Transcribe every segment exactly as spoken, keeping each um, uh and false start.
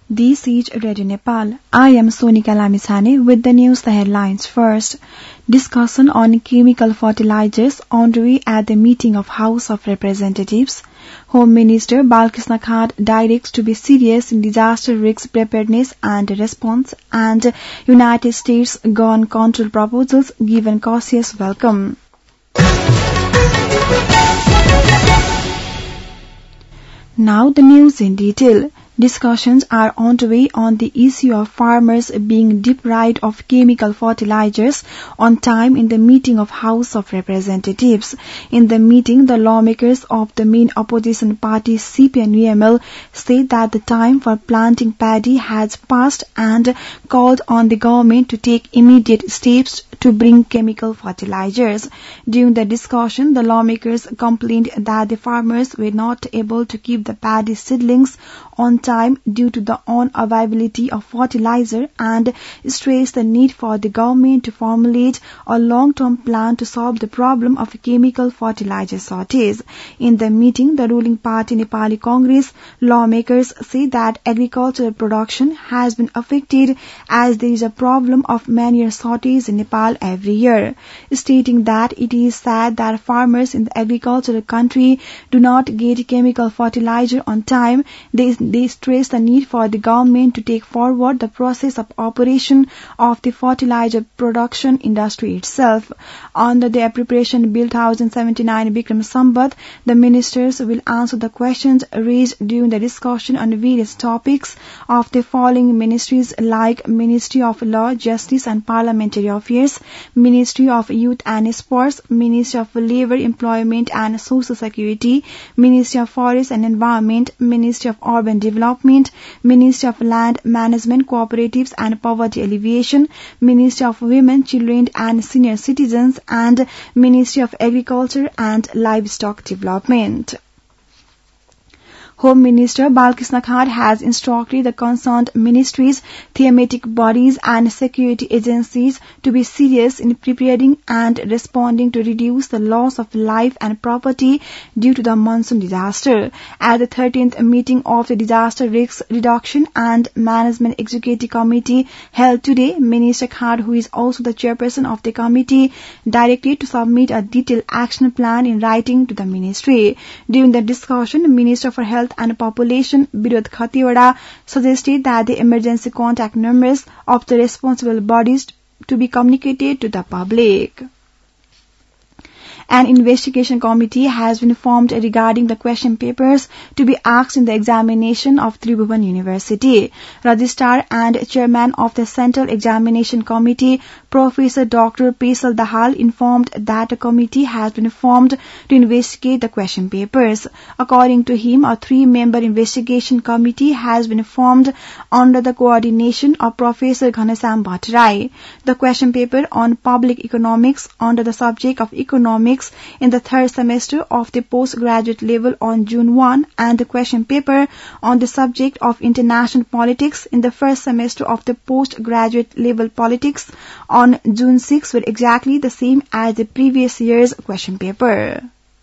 This is Radio Nepal. I am Sonika Lamichhane with the news the headlines first. Discussion on chemical fertilizers underway at the meeting of House of Representatives. Home Minister Balkrishna Khad directs to be serious in disaster risk preparedness and response, and United States gun control proposals given cautious welcome. Now the news in detail. Discussions are underway on the issue of farmers being deprived of chemical fertilizers on time in the meeting of House of Representatives. In the meeting, the lawmakers of the main opposition party C P I M U M L said that the time for planting paddy has passed and called on the government to take immediate steps to bring chemical fertilizers. During the discussion, the lawmakers complained that the farmers were not able to keep the paddy seedlings on time due to the unavailability of fertilizer and stressed the need for the government to formulate a long-term plan to solve the problem of chemical fertilizer shortage. In the meeting, the ruling party Nepali Congress lawmakers say that agricultural production has been affected as there is a problem of manure shortage in Nepal every year, stating that it is sad that farmers in the agricultural country do not get chemical fertilizer on time. They, they stress the need for the government to take forward the process of operation of the fertilizer production industry itself. Under the Appropriation Bill one thousand seventy-nine Bikram Sambat, the ministers will answer the questions raised during the discussion on various topics of the following ministries like Ministry of Law, Justice and Parliamentary Affairs, Ministry of Youth and Sports, Ministry of Labour, Employment and Social Security, Ministry of Forest and Environment, Ministry of Urban Development, Ministry of Land Management, Cooperatives and Poverty Alleviation, Ministry of Women, Children and Senior Citizens, and Ministry of Agriculture and Livestock Development. Home Minister Balkrishna Khad has instructed the concerned ministries, thematic bodies and security agencies to be serious in preparing and responding to reduce the loss of life and property due to the monsoon disaster. At the thirteenth meeting of the Disaster Risk Reduction and Management Executive Committee held today, Minister Khad, who is also the chairperson of the committee, directed to submit a detailed action plan in writing to the ministry. During the discussion, Minister for Health and Population Birod Khatiwada suggested that the emergency contact numbers of the responsible bodies to be communicated to the public. An investigation committee has been formed regarding the question papers to be asked in the examination of Tribhuvan University. Registrar and Chairman of the Central Examination Committee, Professor Doctor Pesal Dahal, informed that a committee has been formed to investigate the question papers. According to him, a three-member investigation committee has been formed under the coordination of Professor Ghanashyam Bhattarai. The question paper on public economics under the subject of economics in the third semester of the postgraduate level on June first and the question paper on the subject of international politics in the first semester of the postgraduate level politics on June sixth were exactly the same as the previous year's question paper.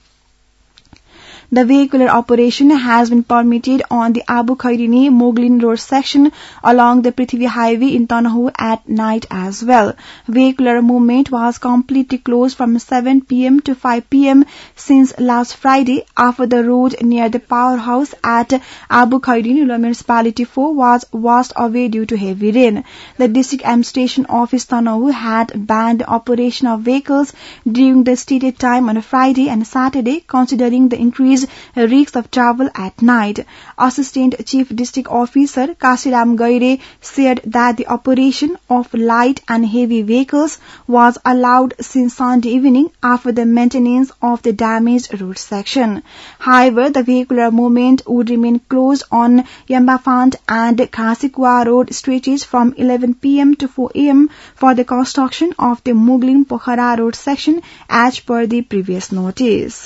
The vehicular operation has been permitted on the Abu Khairini Moglin Road section along the Prithvi Highway in Tanahu at night as well. Vehicular movement was completely closed from seven p m to five p m since last Friday after the road near the powerhouse at Abu Khairini Municipality four was washed away due to heavy rain. The District Administration Office Tanahu had banned the operation of vehicles during the stated time on Friday and Saturday, considering the increased risks of travel at night. Assistant Chief District Officer Kashiram Gaire said that the operation of light and heavy vehicles was allowed since Sunday evening after the maintenance of the damaged road section. However, the vehicular movement would remain closed on Yambafant and Khasikwa road stretches from eleven p m to four a m for the construction of the Muglin Pokhara road section as per the previous notice.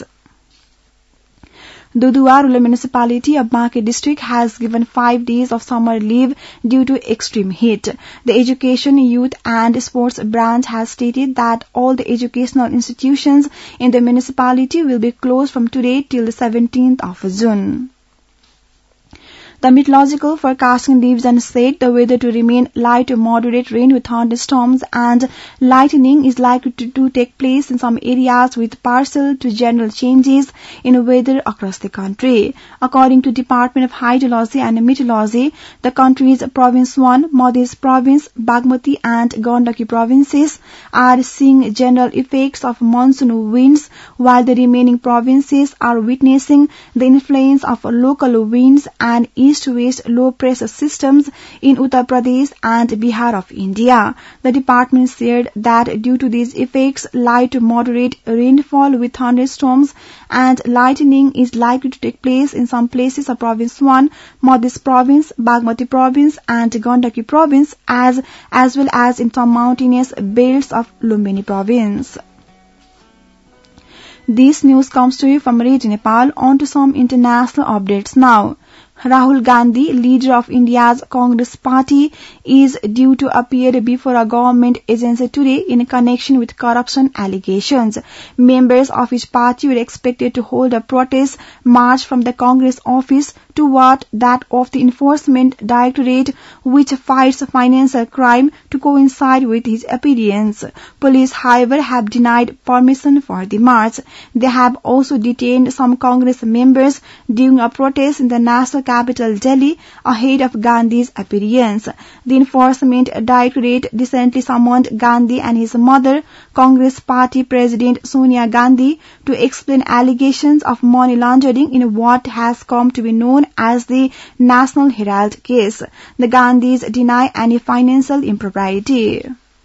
Dudua Rural Municipality of Bankhe District has given five days of summer leave due to extreme heat. The Education, Youth and Sports branch has stated that all the educational institutions in the municipality will be closed from today till the seventeenth of June. The Meteorological Forecasting Division said the weather to remain light to moderate rain with thunderstorms and lightning is likely to, to take place in some areas with partial to general changes in weather across the country. According to Department of Hydrology and Meteorology, the country's Province one, Madhya Province, Bagmati and Gandaki provinces are seeing general effects of monsoon winds, while the remaining provinces are witnessing the influence of local winds and east-west low-pressure systems in Uttar Pradesh and Bihar of India. The department said that due to these effects, light to moderate rainfall with thunderstorms and lightning is likely to take place in some places of Province one, Madhya Province, Bagmati Province and Gandaki Province, as, as well as in some mountainous belts of Lumbini Province. This news comes to you from Radio Nepal. On to some international updates now. Rahul Gandhi, leader of India's Congress party, is due to appear before a government agency today in connection with corruption allegations. Members of his party were expected to hold a protest march from the Congress office toward that of the Enforcement Directorate, which fights financial crime, to coincide with his appearance. Police, however, have denied permission for the march. They have also detained some Congress members during a protest in the national capital Delhi ahead of Gandhi's appearance. The Enforcement Directorate recently summoned Gandhi and his mother, Congress Party President Sonia Gandhi, to explain allegations of money laundering in what has come to be known as the National Herald case. The Gandhis deny any financial impropriety.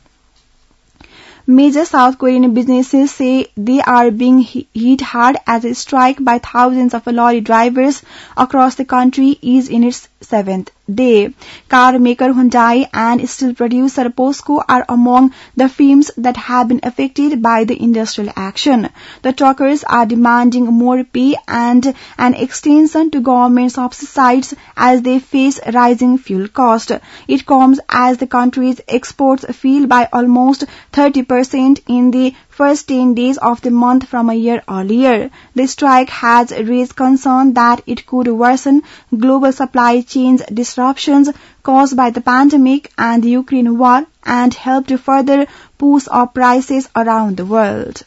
Major South Korean businesses say they are being hit hard as a strike by thousands of lorry drivers across the country is in its seventh day. Car maker Hyundai and steel producer POSCO are among the firms that have been affected by the industrial action. The truckers are demanding more pay and an extension to government subsidies as they face rising fuel costs. It comes as the country's exports fell by almost thirty percent in the first ten days of the month from a year earlier. The strike has raised concern that it could worsen global supply chains disruptions caused by the pandemic and the Ukraine war and help to further push up prices around the world.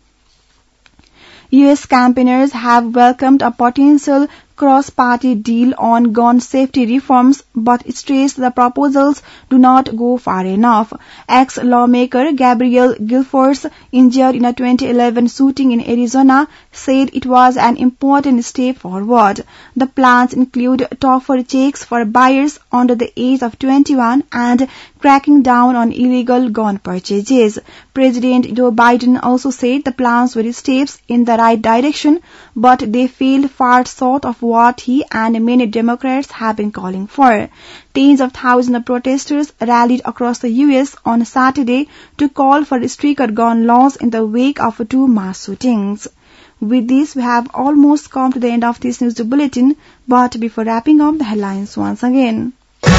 U S campaigners have welcomed a potential cross-party deal on gun safety reforms, but stressed the proposals do not go far enough. Ex-lawmaker Gabrielle Gilforce, injured in a twenty eleven shooting in Arizona, said it was an important step forward. The plans include tougher checks for buyers under the age of twenty-one and cracking down on illegal gun purchases. President Joe Biden also said the plans were steps in the right direction, but they fell far short of what he and many Democrats have been calling for. Tens of thousands of protesters rallied across the U S on Saturday to call for stricter gun laws in the wake of two mass shootings. With this, we have almost come to the end of this news bulletin, but before wrapping up, the headlines once again.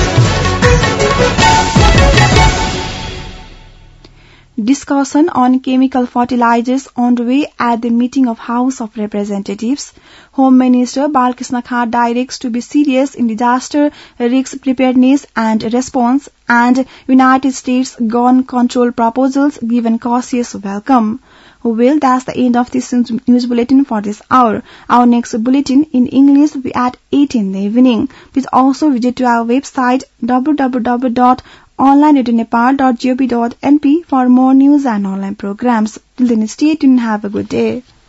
Discussion on chemical fertilizers underway at the meeting of House of Representatives. Home Minister Balkrishna Kha directs to be serious in disaster risk preparedness and response, and United States gun control proposals given cautious welcome. Well, that's the end of this news bulletin for this hour. Our next bulletin in English will be at eight in the evening. Please also visit to our website w w w dot online radio nepal dot gov dot n p for more news and online programs. Till then, stay tuned and have a good day.